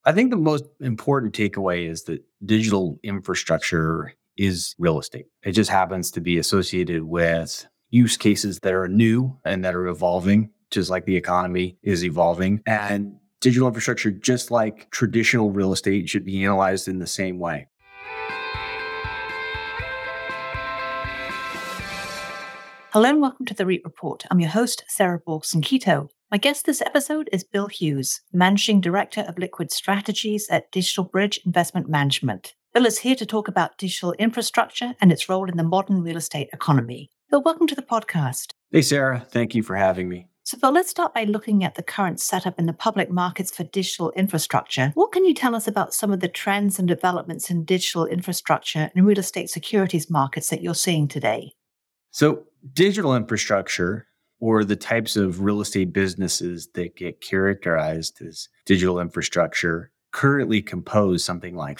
I think the most important takeaway is that digital infrastructure is real estate. It just happens to be associated with use cases that are new and that are evolving, just like the economy is evolving. And digital infrastructure, just like traditional real estate, should be analyzed in the same way. Hello and welcome to the REIT Report. I'm your host, Sarah Borgson-Keto. My guest this episode is Bill Hughes, Managing Director of Liquid Strategies at Digital Bridge Investment Management. Bill is here to talk about digital infrastructure and its role in the modern real estate economy. Bill, welcome to the podcast. Hey, Sarah. Thank you for having me. So, Bill, let's start by looking at the current setup in the public markets for digital infrastructure. What can you tell us about some of the trends and developments in digital infrastructure and real estate securities markets that you're seeing today? So, digital infrastructure, or the types of real estate businesses that get characterized as digital infrastructure, currently compose something like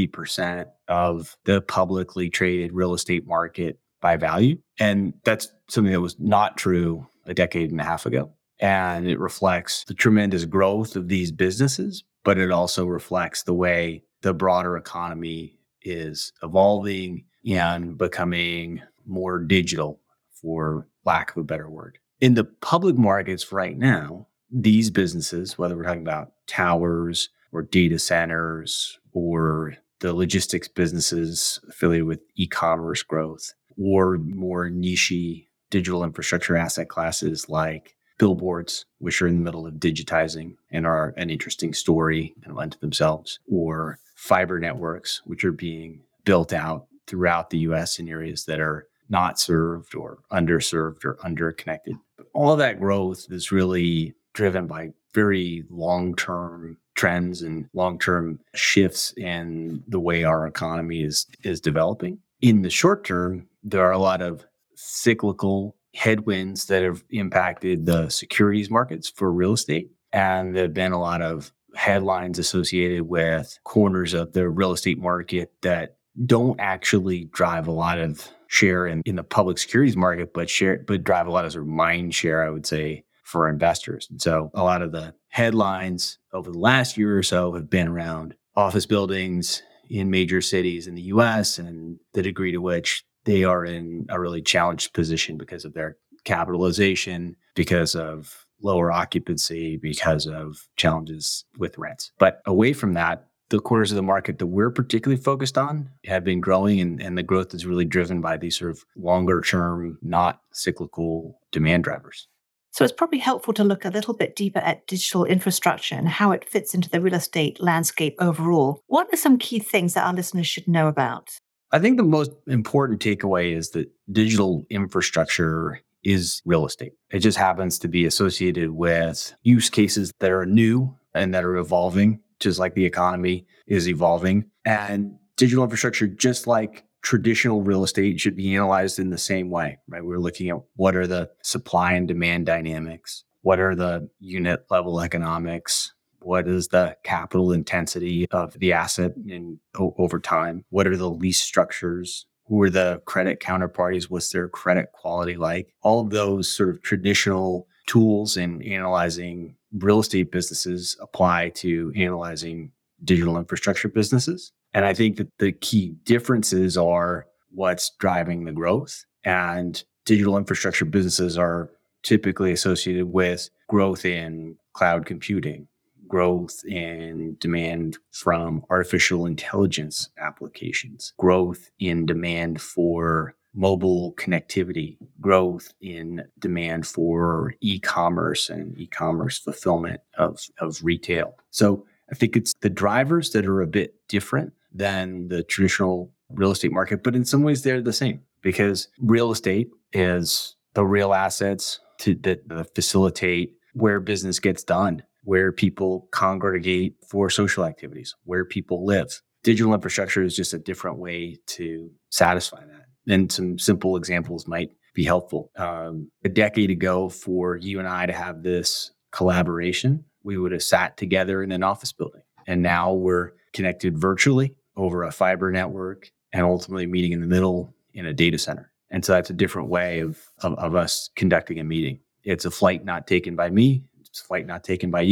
40% of the publicly traded real estate market by value. And that's something that was not true a decade and a half ago. And it reflects the tremendous growth of these businesses, but it also reflects the way the broader economy is evolving and becoming more digital, for lack of a better word. In the public markets right now, these businesses, whether we're talking about towers or data centers or the logistics businesses affiliated with e-commerce growth, or more niche digital infrastructure asset classes like billboards, which are in the middle of digitizing and are an interesting story unto themselves, or fiber networks, which are being built out throughout the US in areas that are not served or underserved or underconnected. But all of that growth is really driven by very long-term trends and long-term shifts in the way our economy is developing. In the short term, there are a lot of cyclical headwinds that have impacted the securities markets for real estate. And there have been a lot of headlines associated with corners of the real estate market that don't actually drive a lot of share in the public securities market, but drive a lot of sort of mind share, I would say, for investors. And so a lot of the headlines over the last year or so have been around office buildings in major cities in the US and the degree to which they are in a really challenged position because of their capitalization, because of lower occupancy, because of challenges with rents. But away from that, the corners of the market that we're particularly focused on have been growing, and the growth is really driven by these sort of longer term, not cyclical demand drivers. So it's probably helpful to look a little bit deeper at digital infrastructure and how it fits into the real estate landscape overall. What are some key things that our listeners should know about? I think the most important takeaway is that digital infrastructure is real estate. It just happens to be associated with use cases that are new and that are evolving, just like the economy is evolving. And digital infrastructure, just like traditional real estate, should be analyzed in the same way, right? We're looking at what are the supply and demand dynamics, what are the unit level economics, what is the capital intensity of the asset over time, what are the lease structures, who are the credit counterparties, what's their credit quality like? All of those sort of traditional tools in analyzing real estate businesses apply to analyzing digital infrastructure businesses. And I think that the key differences are what's driving the growth. And digital infrastructure businesses are typically associated with growth in cloud computing, growth in demand from artificial intelligence applications, growth in demand for mobile connectivity, growth in demand for e-commerce and e-commerce fulfillment of retail. So I think it's the drivers that are a bit different than the traditional real estate market, but in some ways they're the same, because real estate is the real assets that facilitate where business gets done, where people congregate for social activities, where people live. Digital infrastructure is just a different way to satisfy that. And some simple examples might be helpful. A decade ago, for you and I to have this collaboration, we would have sat together in an office building. And now we're connected virtually over a fiber network and ultimately meeting in the middle in a data center. And so that's a different way of us conducting a meeting. It's a flight not taken by me. It's a flight not taken by you.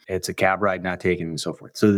It's a cab ride not taken and so forth. So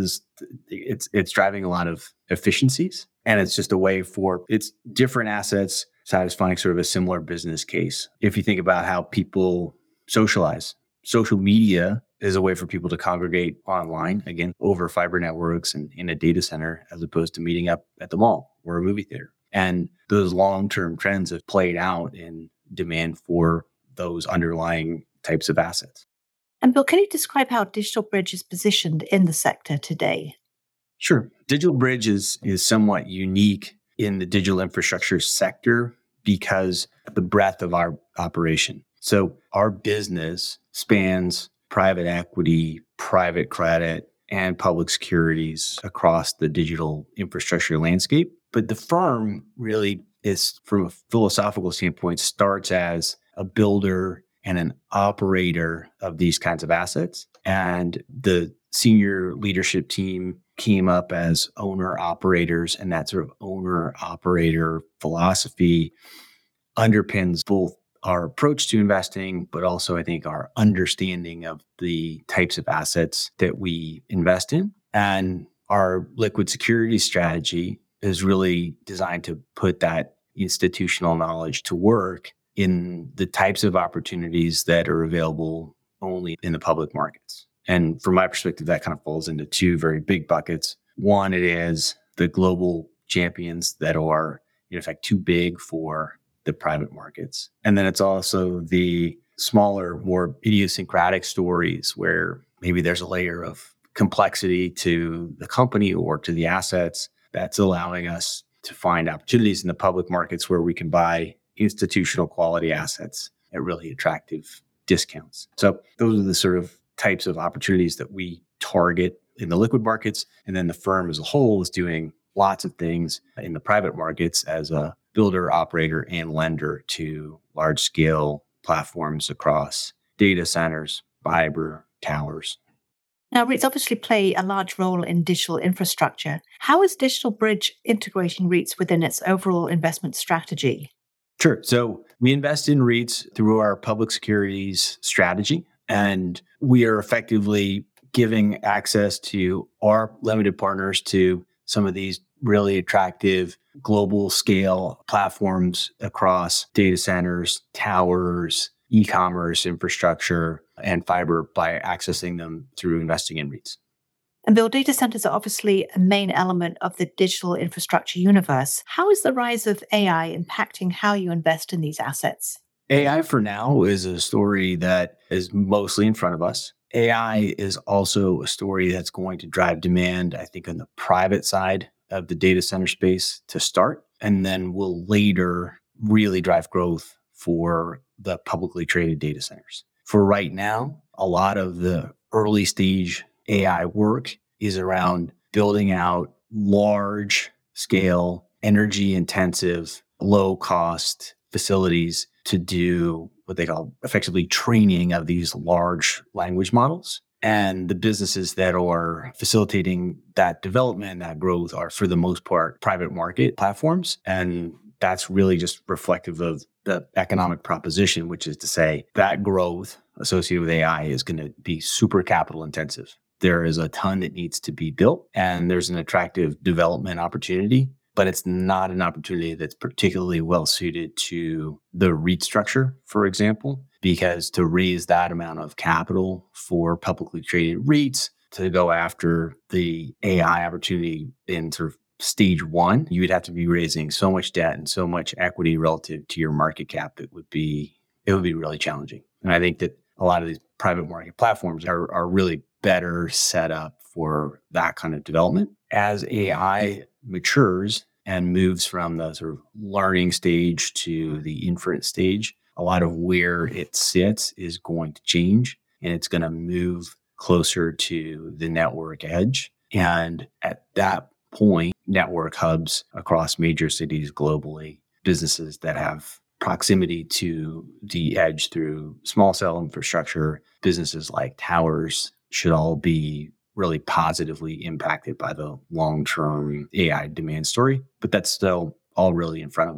it's driving a lot of efficiencies, and it's just a way for it's different assets satisfying sort of a similar business case. If you think about how people socialize, social media is a way for people to congregate online, again, over fiber networks and in a data center, as opposed to meeting up at the mall or a movie theater. And those long-term trends have played out in demand for those underlying types of assets. And Bill, can you describe how DigitalBridge is positioned in the sector today? Sure. DigitalBridge is somewhat unique in the digital infrastructure sector because of the breadth of our operation. So our business spans private equity, private credit, and public securities across the digital infrastructure landscape. But the firm really is, from a philosophical standpoint, starts as a builder and an operator of these kinds of assets. And the senior leadership team came up as owner operators, and that sort of owner operator philosophy underpins both our approach to investing, but also I think our understanding of the types of assets that we invest in. And our liquid security strategy is really designed to put that institutional knowledge to work in the types of opportunities that are available only in the public markets. And from my perspective, that kind of falls into two very big buckets. One, it is the global champions that are, in fact, too big for the private markets. And then it's also the smaller, more idiosyncratic stories where maybe there's a layer of complexity to the company or to the assets that's allowing us to find opportunities in the public markets where we can buy institutional quality assets at really attractive discounts. So those are the sort of types of opportunities that we target in the liquid markets. And then the firm as a whole is doing lots of things in the private markets as a builder, operator, and lender to large scale platforms across data centers, fiber, towers. Now, REITs obviously play a large role in digital infrastructure. How is DigitalBridge integrating REITs within its overall investment strategy? Sure. So we invest in REITs through our public securities strategy, and we are effectively giving access to our limited partners to some of these really attractive global scale platforms across data centers, towers, e-commerce infrastructure, and fiber by accessing them through investing in REITs. And Bill, data centers are obviously a main element of the digital infrastructure universe. How is the rise of AI impacting how you invest in these assets? AI for now is a story that is mostly in front of us. AI is also a story that's going to drive demand, I think, on the private side of the data center space to start, and then will later really drive growth for the publicly traded data centers. For right now, a lot of the early stage AI work is around building out large scale, energy intensive, low cost facilities to do what they call effectively training of these large language models. And the businesses that are facilitating that development, that growth are for the most part private market platforms. And that's really just reflective of the economic proposition, which is to say that growth associated with AI is going to be super capital intensive. There is a ton that needs to be built, and there's an attractive development opportunity, but it's not an opportunity that's particularly well suited to the REIT structure, for example, because to raise that amount of capital for publicly traded REITs to go after the AI opportunity in sort of stage one, you would have to be raising so much debt and so much equity relative to your market cap. It would be really challenging. And I think that a lot of these private market platforms are really better set up for that kind of development. As AI matures and moves from the sort of learning stage to the inference stage, a lot of where it sits is going to change, and it's going to move closer to the network edge. And at that point, network hubs across major cities globally, businesses that have proximity to the edge through small cell infrastructure, businesses like towers should all be really positively impacted by the long-term AI demand story. But that's still all really in front of us.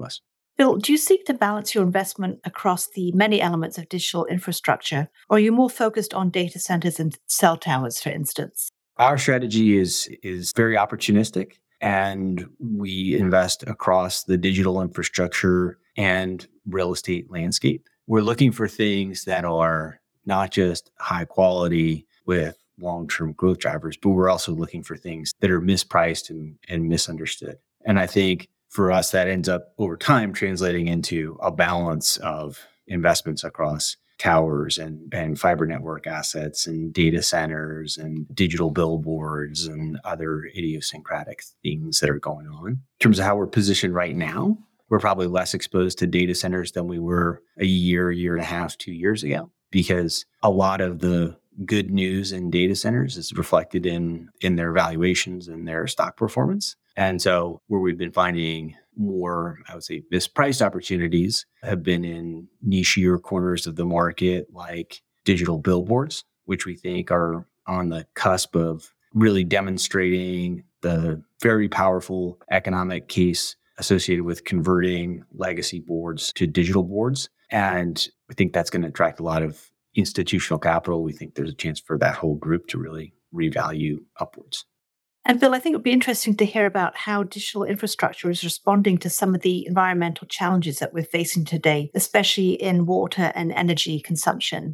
Bill, do you seek to balance your investment across the many elements of digital infrastructure, or are you more focused on data centers and cell towers, for instance? Our strategy is very opportunistic, and we invest across the digital infrastructure and real estate landscape. We're looking for things that are not just high quality with long-term growth drivers, but we're also looking for things that are mispriced and misunderstood. And I think for us, that ends up over time translating into a balance of investments across towers and fiber network assets and data centers and digital billboards and other idiosyncratic things that are going on. In terms of how we're positioned right now, we're probably less exposed to data centers than we were a year and a half, 2 years ago, because a lot of the good news in data centers is reflected in their valuations and their stock performance. And so where we've been finding more, I would say, mispriced opportunities have been in nichier corners of the market, like digital billboards, which we think are on the cusp of really demonstrating the very powerful economic case associated with converting legacy boards to digital boards. And I think that's going to attract a lot of institutional capital. We think there's a chance for that whole group to really revalue upwards. And Bill, I think it would be interesting to hear about how digital infrastructure is responding to some of the environmental challenges that we're facing today, especially in water and energy consumption.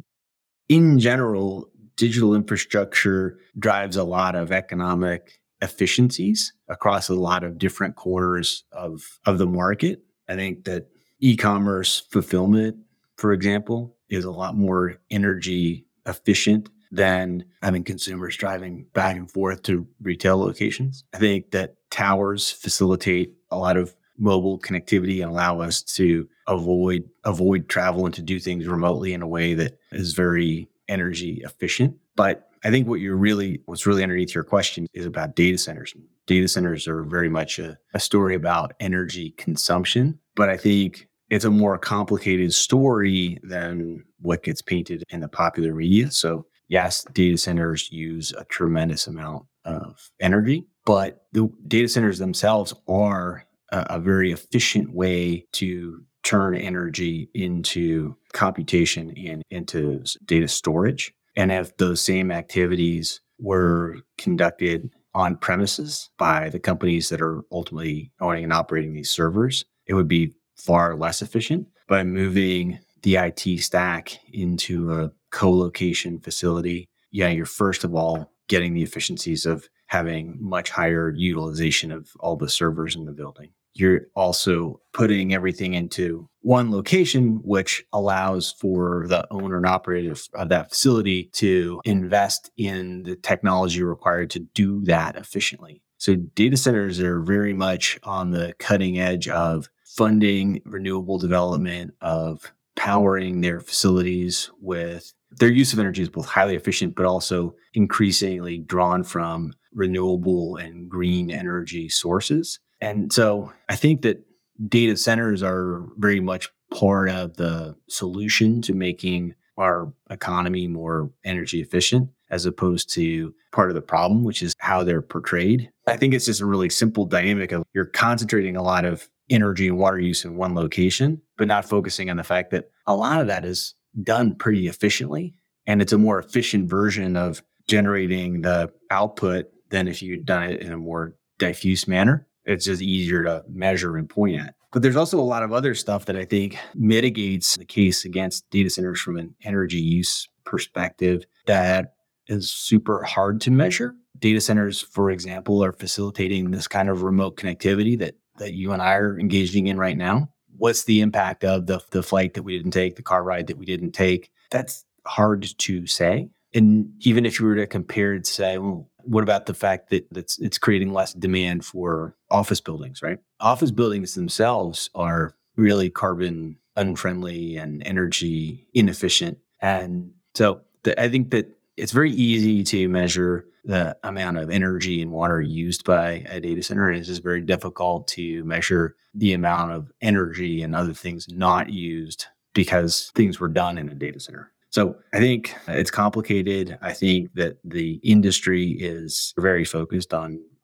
In general, digital infrastructure drives a lot of economic efficiencies across a lot of different corners of the market. I think that e-commerce fulfillment, for example, is a lot more energy efficient than having consumers driving back and forth to retail locations. I think that towers facilitate a lot of mobile connectivity and allow us to avoid travel and to do things remotely in a way that is very energy efficient. But I think what's really underneath your question is about data centers. Data centers are very much a story about energy consumption, but I think it's a more complicated story than what gets painted in the popular media. So yes, data centers use a tremendous amount of energy, but the data centers themselves are a very efficient way to turn energy into computation and into data storage. And if those same activities were conducted on premises by the companies that are ultimately owning and operating these servers, it would be far less efficient. By moving the IT stack into a co-location facility, you're first of all getting the efficiencies of having much higher utilization of all the servers in the building. You're also putting everything into one location, which allows for the owner and operator of that facility to invest in the technology required to do that efficiently. So data centers are very much on the cutting edge of funding renewable development, of powering their facilities with their use of energy is both highly efficient, but also increasingly drawn from renewable and green energy sources. And so I think that data centers are very much part of the solution to making our economy more energy efficient, as opposed to part of the problem, which is how they're portrayed. I think it's just a really simple dynamic of you're concentrating a lot of energy and water use in one location, but not focusing on the fact that a lot of that is done pretty efficiently. And it's a more efficient version of generating the output than if you'd done it in a more diffuse manner. It's just easier to measure and point at. But there's also a lot of other stuff that I think mitigates the case against data centers from an energy use perspective that is super hard to measure. Data centers, for example, are facilitating this kind of remote connectivity that you and I are engaging in right now. What's the impact of the flight that we didn't take, the car ride that we didn't take? That's hard to say. And even if you were to compare it, say, well, what about the fact that it's creating less demand for office buildings, right? Office buildings themselves are really carbon unfriendly and energy inefficient. And so I think that it's very easy to measure the amount of energy and water used by a data center. And it's just very difficult to measure the amount of energy and other things not used because things were done in a data center. So I think it's complicated. I think that the industry is very focused on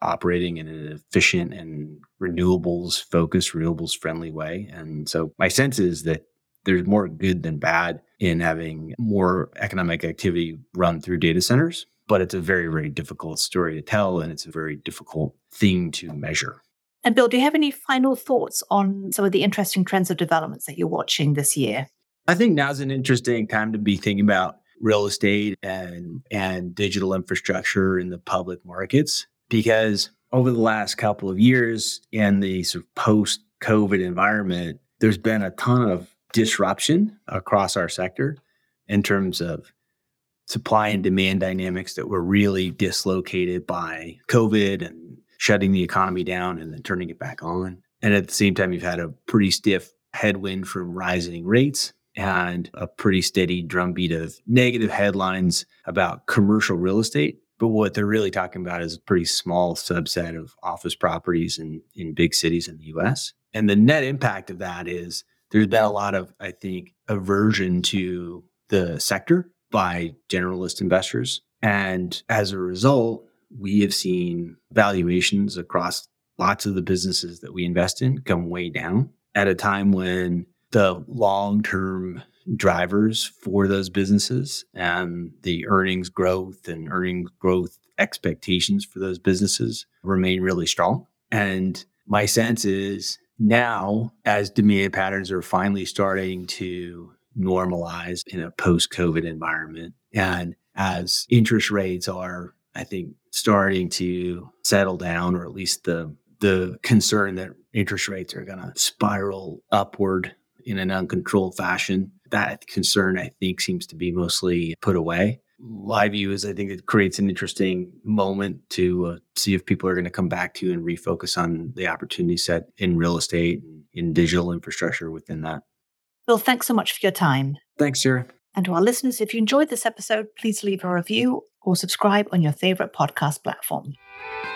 operating in an efficient and renewables-focused, renewables-friendly way. And so my sense is that there's more good than bad in having more economic activity run through data centers, but it's a very, very difficult story to tell, and it's a very difficult thing to measure. And Bill, do you have any final thoughts on some of the interesting trends of developments that you're watching this year? I think now's an interesting time to be thinking about real estate and digital infrastructure in the public markets, because over the last couple of years in the sort of post-COVID environment, there's been a ton of disruption across our sector in terms of supply and demand dynamics that were really dislocated by COVID and shutting the economy down and then turning it back on. And at the same time, you've had a pretty stiff headwind from rising rates and a pretty steady drumbeat of negative headlines about commercial real estate. But what they're really talking about is a pretty small subset of office properties in big cities in the US. And the net impact of that is there's been a lot of, I think, aversion to the sector by generalist investors. And as a result, we have seen valuations across lots of the businesses that we invest in come way down at a time when the long-term drivers for those businesses and the earnings growth expectations for those businesses remain really strong. And my sense is now, as demand patterns are finally starting to normalize in a post-COVID environment, and as interest rates are, I think, starting to settle down, or at least the concern that interest rates are going to spiral upward in an uncontrolled fashion, that concern, I think, seems to be mostly put away. My view is I think it creates an interesting moment to see if people are going to come back to and refocus on the opportunity set in real estate and in digital infrastructure within that. Bill, thanks so much for your time. Thanks, Sarah. And to our listeners, if you enjoyed this episode, please leave a review or subscribe on your favorite podcast platform.